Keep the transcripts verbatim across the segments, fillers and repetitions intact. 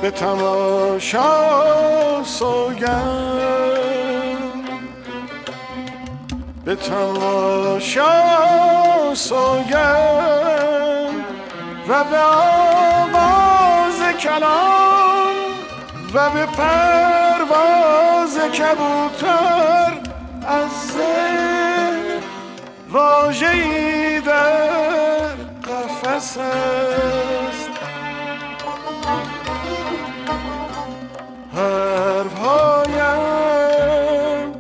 به تماشا سوگند، به تماشا سوگند و به آواز کلام و به پرواز کبوتر از ذهن واژه‌ای در قفس است. حرفهایم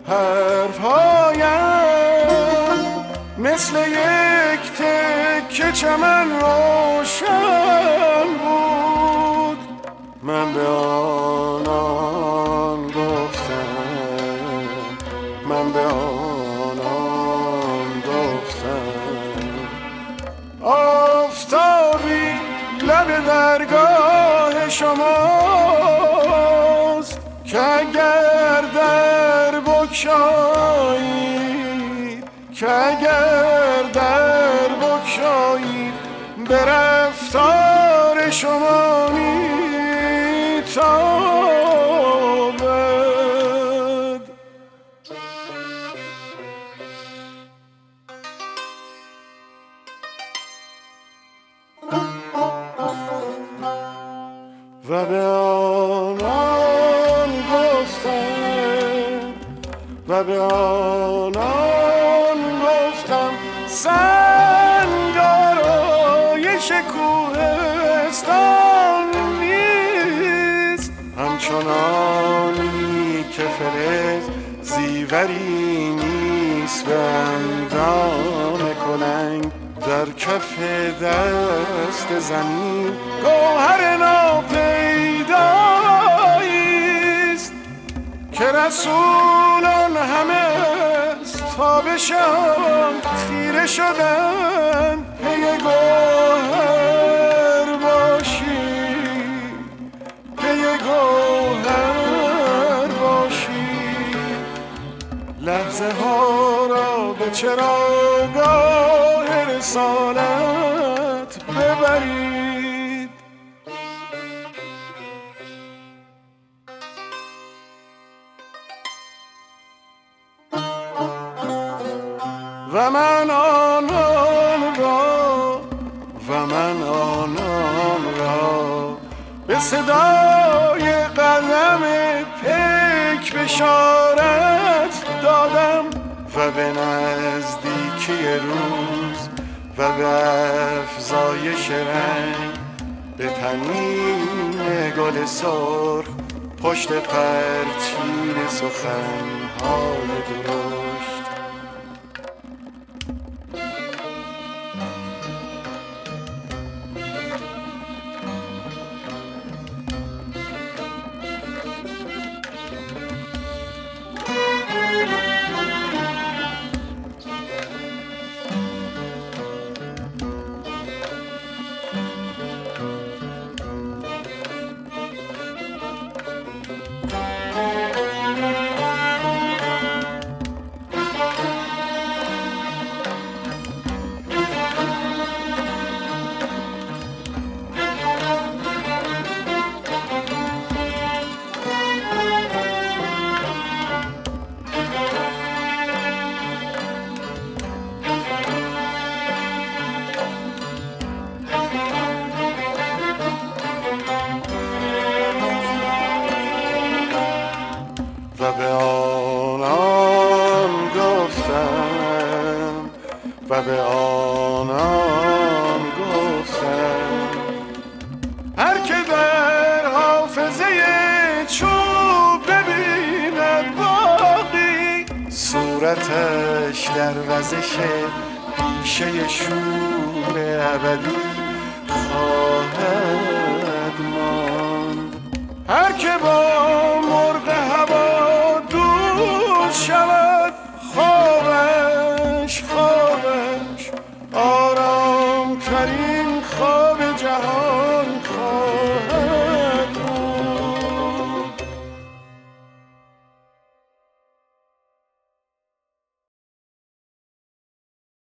حرفهایم مثل یک تکه چمن روشن بود. من به آنان گفتم، من به آنان گفتم آفتابی لب درگاه شماست که اگر در بگشایید، که اگر در بگشایید به رفتار شما میتابد. و به آنان گفتم، و به آنان گفتم سنگارایش کوهستان نیست، همچنانی که فلز زیوری نیست به اندام کلنگ در کف دست زمین گوهر ناپیداییست که رسولان همه تابشان خیره شدن پی گوهر باشی، پی گوهر باشی. لحظه ها را به چراگاه رسالت ببرید. و من آنان را، و من آنان را به صدای قدم پیک بشارت دادم و به نزدیکی روز و به افزایش رنگ به تنین گل سرخ پشت پرچین سخنهای درشت. و به آنان گفتم، و به آنان گفتم هر که در حافظه چوب ببیند باقی صورتش در وزش پیشه شور ابدی خواهد ماند. هر که با